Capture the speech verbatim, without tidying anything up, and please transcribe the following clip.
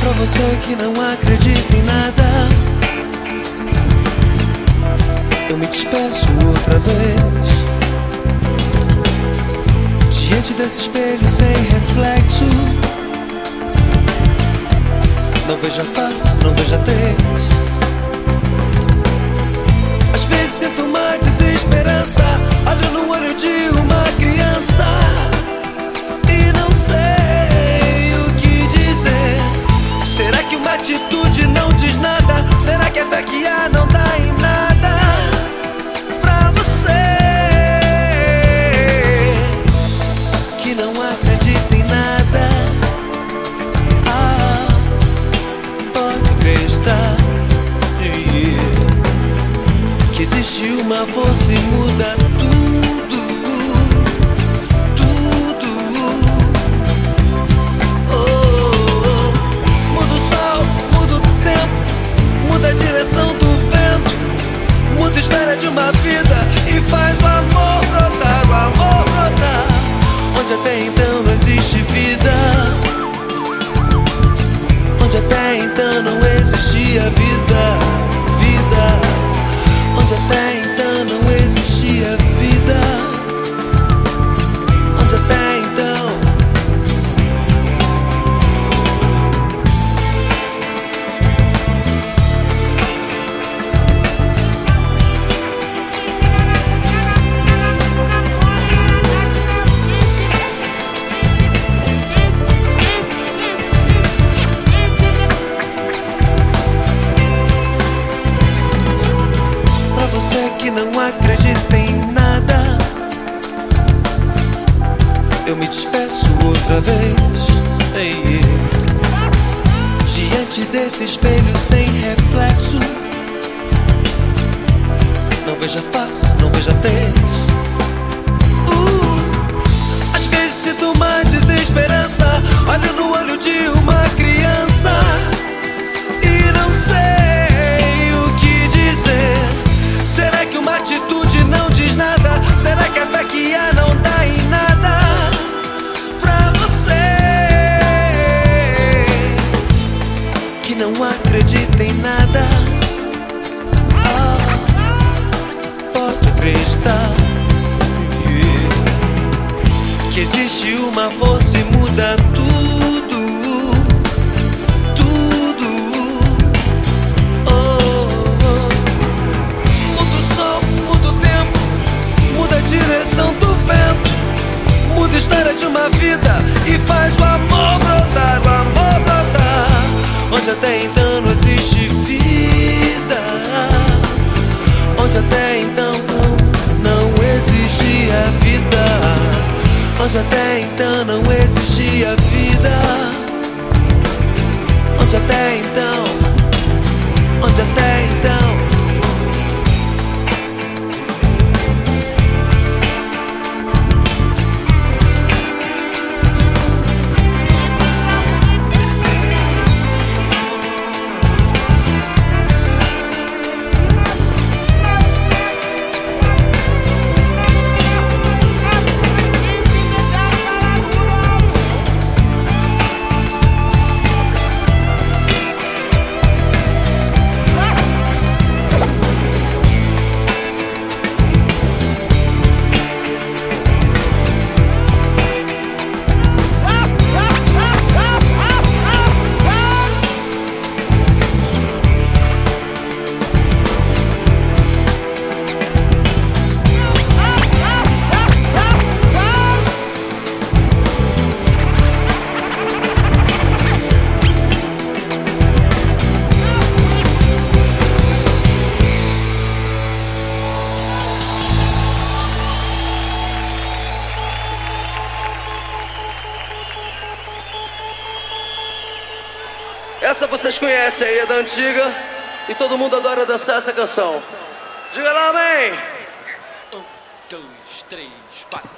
Pra você que não acredita em nada, eu me despeço outra vez. Diante desse espelho sem reflexo, não vejo a face, não vejo a tez. Às vezes sinto uma desesperança, olho no olho de uma criança e não sei o que dizer. Será que uma atitude não diz nada? Será que a fé que há não dá em nada pra você que não acredita em nada? Ah, pode acreditar que existe uma força e muda tudo, tudo. Oh, oh. Muda o sol, muda o tempo, muda a direção do vento, muda a história de uma vida e faz o amor brotar, o amor brotar. Onde até então não existe vida, onde até então não existia vida, vida. Onde até então não existia vida, onde até então você que não acredita em nada, eu me despeço outra vez. Ei, ei. Diante desse espelho sem reflexo, não vejo a face, não vejo a tez. uh, Às vezes sinto uma desesperança, olho no olho de uma criança e não sei o que dizer. Será que uma atitude não diz nada? Será que a fé que há não dá em nada pra você que não acredita em nada? Ah, pode acreditar que existe uma força e muda tudo. Direção do vento, muda a história de uma vida e faz o amor brotar, o amor brotar. Onde até então não existe vida, onde até então não, não existia vida, onde até então não existia vida, onde até então, onde até então. Essa vocês conhecem aí, é da antiga, e todo mundo adora dançar essa canção. Diga lá, amém! Um, dois, três, quatro.